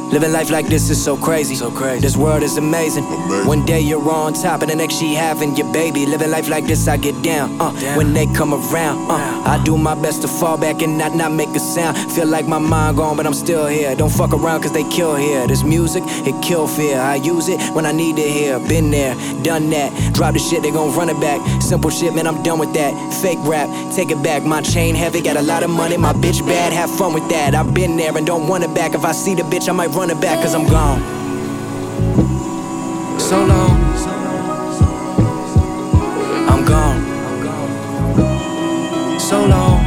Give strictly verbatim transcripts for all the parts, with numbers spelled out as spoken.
Living life like this is so crazy. So crazy. This world is amazing. amazing. One day you're on top, and the next she having your baby. Living life like this, I get down. Uh, when they come around, uh, I do my best to fall back and not not make a sound. Feel like my mind gone, but I'm still here. Don't fuck around, cause they kill here. This music, it kill fear. I use it when I need it here. Been there, done that. Drop the shit, they gon' run it back. Simple shit, man, I'm done with that. Fake rap, take it back. My chain heavy, got a lot of money. My bitch bad, have fun with that. I've been there and don't want it back. If I see the bitch, I might run it back, cause I'm gone. So long, I'm gone. So long,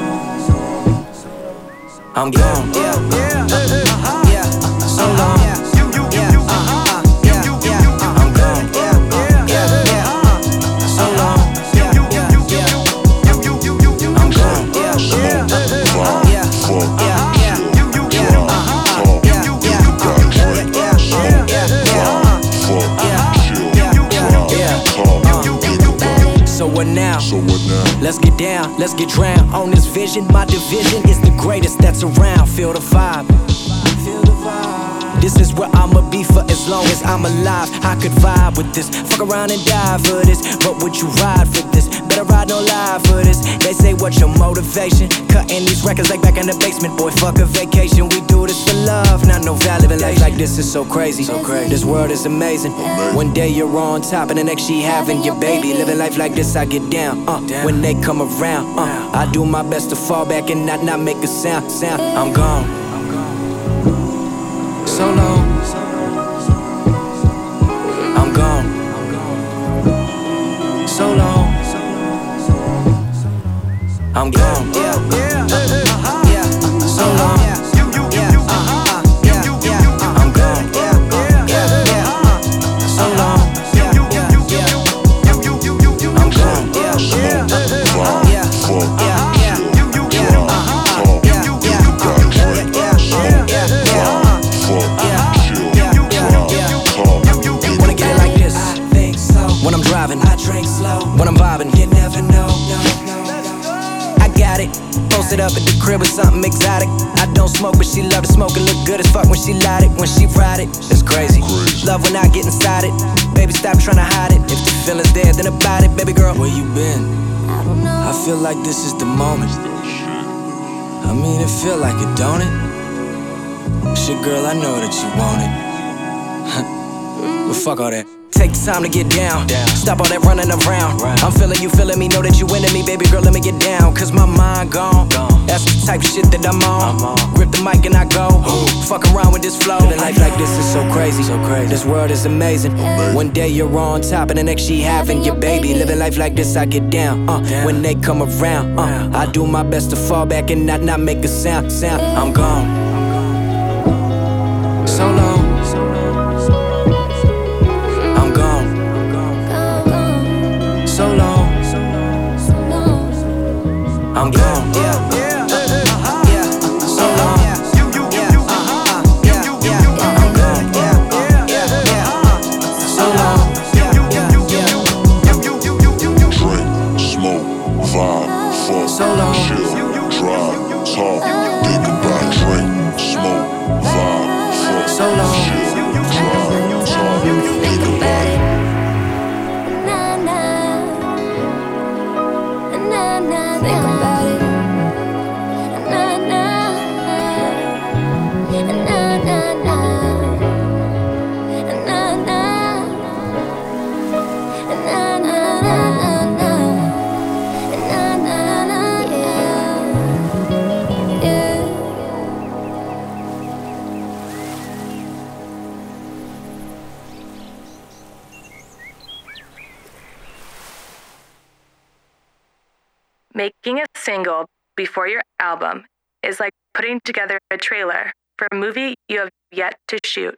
I'm gone. Yeah, yeah, uh-huh. Yeah. So long, yeah, uh-huh. Yeah, yeah, I'm gone. Yeah, yeah, yeah. So long, yeah, yeah, yeah. I'm gone. Yeah, yeah, yeah, yeah, yeah. So what now? So what now? Let's get down, let's get drowned on this vision. My division is the greatest that's around. Feel the vibe. Feel the vibe. This is where I'ma be for as long as I'm alive. I could vibe with this, fuck around and die for this. But would you ride for this? Better ride no lie for this. They say what's your motivation? Cutting these records like back in the basement. Boy, fuck a vacation. We do this for love, not no validation. Life like this is so crazy. So crazy. This world is amazing. amazing. One day you're on top, and the next she having your baby. Living life like this, I get down. Uh, when they come around, uh, I do my best to fall back and not not make a sound. Sound. I'm gone. So long. I'm gone. So long. I'm gone. Yeah, yeah, uh-huh. Yeah. So long. Yeah, uh-huh. Yeah, yeah. I'm gone. Yeah, yeah, yeah. So long. Yeah, yeah, yeah. I'm gone. Yeah, yeah, uh-huh. Yeah, yeah, yeah. Yeah, uh-huh. Yeah, yeah, yeah, yeah. Wanna get it like this? I think so. When I'm driving, I drink slow. When I'm vibing, you never know. Got it. Posted up at the crib with something exotic. I don't smoke, but she love to smoke and look good as fuck when she light it. When she ride it, it's crazy. Love when I get inside it. Baby, stop trying to hide it. If the feeling's there, then about it. Baby girl, where you been? I don't know. I feel like this is the moment. I mean, it feel like it, don't it? Shit, girl, I know that you want it. But fuck all that. Take the time to get down. down. Stop all that running around. Right. I'm feeling you, feeling me. Know that you into me, baby girl. Let me get down. Cause my mind gone. gone. That's the type of shit that I'm on. I'm on. Grip the mic and I go. Ooh. Fuck around with this flow. Living life like this is so crazy. So crazy. This world is amazing. amazing. One day you're on top, and the next she having your baby. Living life like this, I get down. Uh, when they come around, uh, I do my best to fall back and not not make a sound. Sound. I'm gone. So long. So long, I'm gone. Yeah, yeah, uh-huh. Yeah. So long, yeah, uh-huh. Yeah, yeah, I'm gone. Yeah, yeah, yeah. So long, yeah, yeah, yeah. Drink, smoke, vibe, fuck, so long. chill, drive, talk, think about drink, smoke, vibe, fuck, so long. chill, drive, talk, think about it. Think about it. Na na na na na na na na na yeah yeah. Making a single before your album is like putting together a trailer for a movie you have yet to shoot.